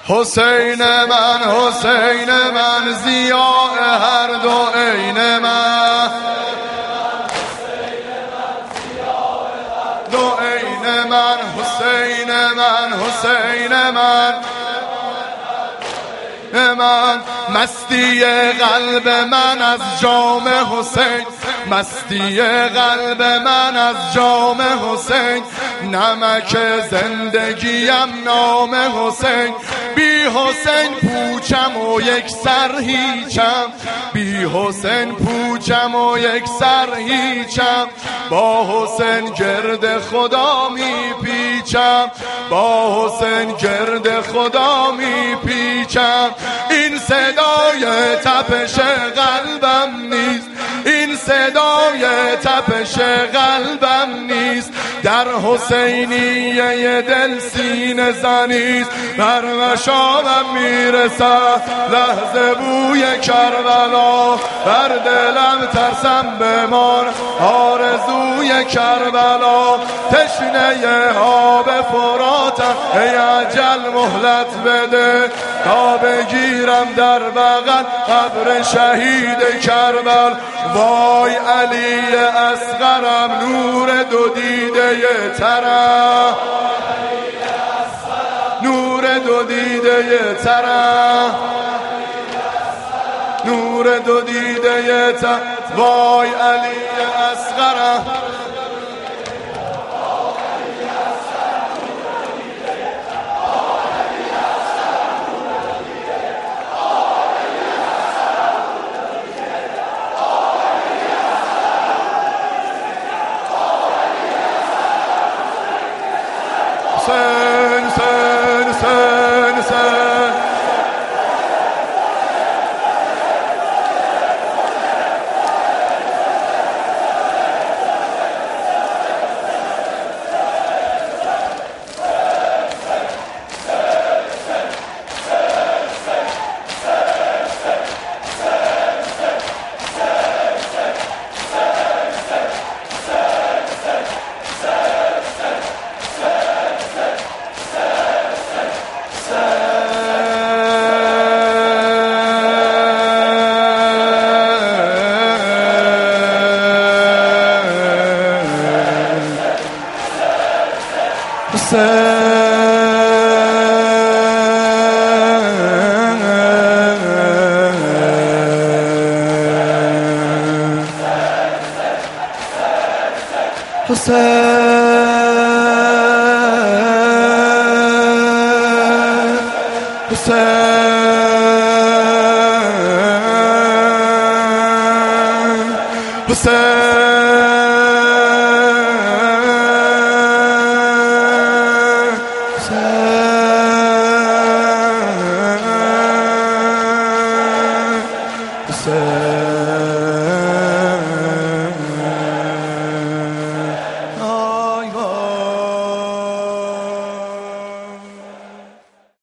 حسین من ضیاء هر دو عین من، دو عین من، حسین من مستی قلب من از جام حسین، مستی قلب من از جام حسین، نمک زندگیم نام حسین. بی حسین پوچم و یک سر هیچم، بی حسین پوچم و یک سر هیچم، با حسین گرد خدا می پیچم، با حسین گرد خدا می پیچم. این صدای تپش قلبم نیست، این صدای تپش قلبم نیست، در حسینیه دل سینه زنیست. بر مشامم میرسد لحظه بوی کربلا، بر دلم ترسم بمان آرزوی کربلا. تشنه آب فراتم ای اجل مهلت بده، تا بگیرم در بغل قبر شهید کربل. وای علی اصغرم نور دو دیده ترم، نور دو دیده ترم، نور دو دیده ترم. وای علی اصغرم، sen sen sen sen Hussein